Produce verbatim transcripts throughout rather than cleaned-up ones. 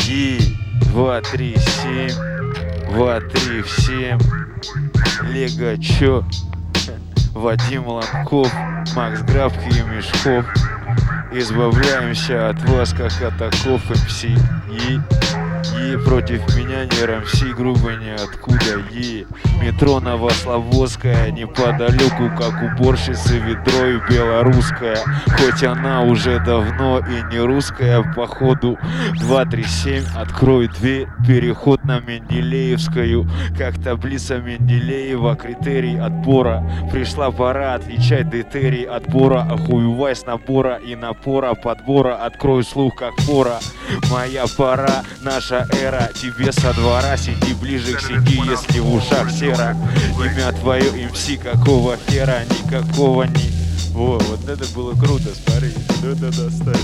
И два, три, семь, два, три, семь. Лего чё? Вадим Ланков, Макс Грабки и Мешков. Избавляемся от вас, как от оков эм си. И, и против меня не РМС, грубо ниоткуда. И метро Новослободская, неподалеку, как уборщица ведро и белорусская. Хоть она уже давно и не русская, походу. Два, три, семь, открой дверь, переход на Менделеевскую. Как таблица Менделеева, критерий отбора. Пришла пора отличать детерий отбора. Охуевай с набора и напора подбора. Открой слух, как фора. Моя пора, наша эра. Тебе со двора, сиди ближе к сиди, если в ушах сера. Имя твое эм си, какого хера, никакого не... Во, вот это было круто, смотри, что это доставит.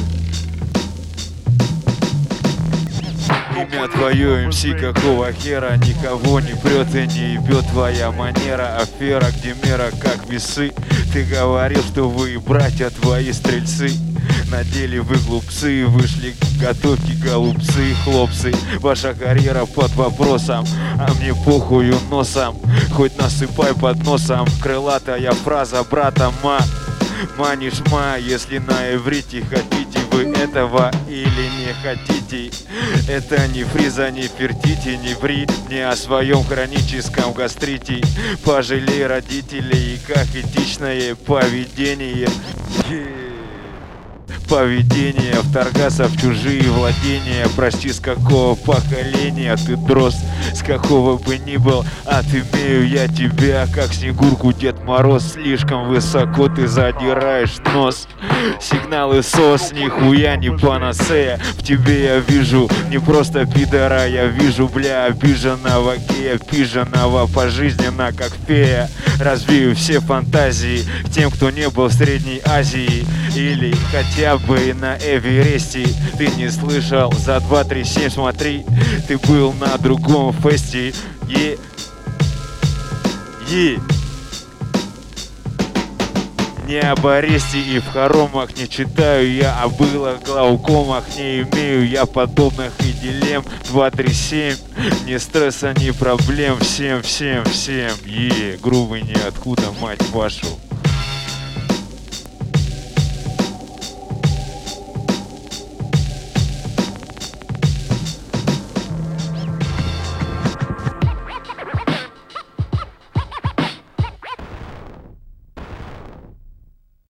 Имя твое эм си, какого хера, никого не прет и не ебет твоя манера. Афера, где мера как весы. Ты говорил, что вы, братья твои, стрельцы. На деле вы глупцы, вышли готовьте голубцы, хлопцы. Ваша карьера под вопросом, а мне похую носом. Хоть насыпай под носом, крылатая фраза брата ма. Манишь ма, если на иврите хотите вы этого или не хотите. Это не фриза, не фертите, не ври мне о своем хроническом гастрите. Пожалей родителей и как этичное поведение. Поведение, вторгаться в чужие владения. Прости, с какого поколения ты дрозд, с какого бы ни был, отымею я тебя, как Снегурку Дед Мороз. Слишком высоко ты задираешь нос. Сигналы сос, нихуя не панацея. В тебе я вижу не просто пидора, я вижу, бля, обиженного гея, пиженного пожизненно, как фея. Развею все фантазии к тем, кто не был в Средней Азии или хотя бы на Эвересте. Ты не слышал, за два, три, семь смотри, ты был на другом фесте. Е, е. Не об аресте и в хоромах не читаю я, о былых глаукомах не имею я подобных и дилемм. Два, три, семь, ни стресса, ни проблем. Всем, всем, всем, е, грубый ниоткуда, мать вашу.